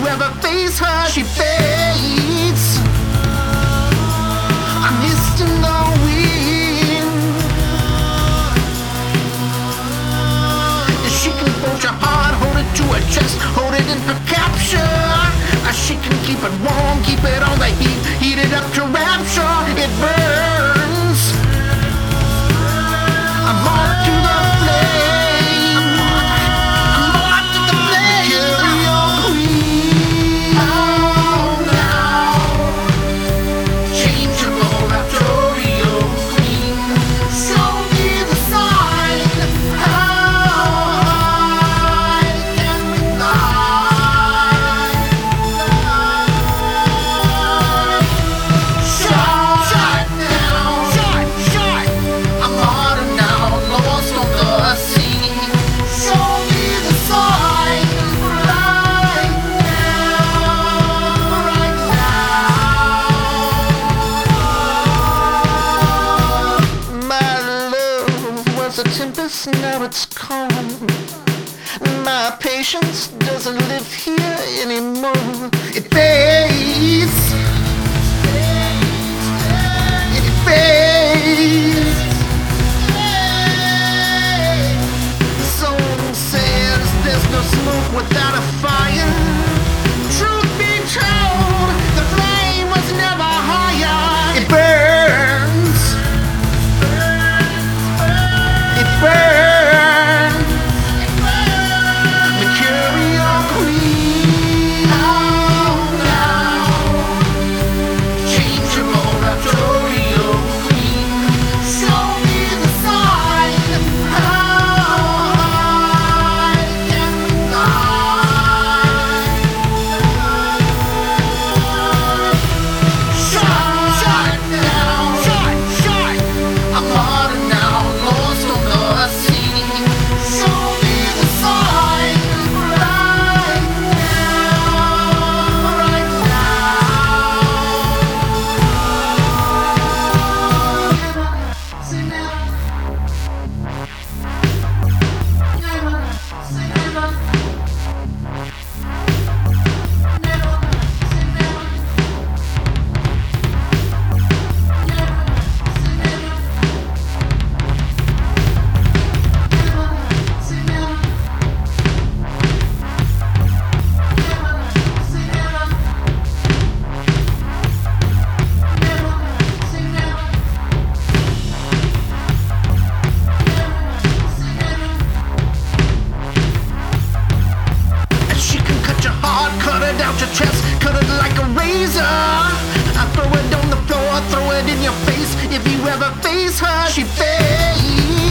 ever face her, she fades. I missed in the wind. She can fold your heart, hold it to her chest, hold it in for capture. She can keep it warm, keep it on the heat, heat it up to rapture. It burns. I'm on to the flame. I'm on to the flame. Carry on, queen. Oh, now. Changeable, Raptorial queen. Show me the sign. How high can we fly? Shine now. Shine. I'm modern now, lost on the sea. Show me the sign right now. My love was a tempest, now it's calm. My patience doesn't live here anymore. It fades. It fades. The song says there's no smoke without a fire. Truth be told, the flame was never higher. It burns. It burns. Mercurial queen. Oh, now. Changeable, Raptorial queen. Show me the sign. How high can we fly? Shine now. Shine. I'm modern now, lost on the sea. Show me the sign right She can cut your heart, cut it out your chest, cut it like a razor. I throw it on the floor, throw it in your face. If you ever face her, she fades.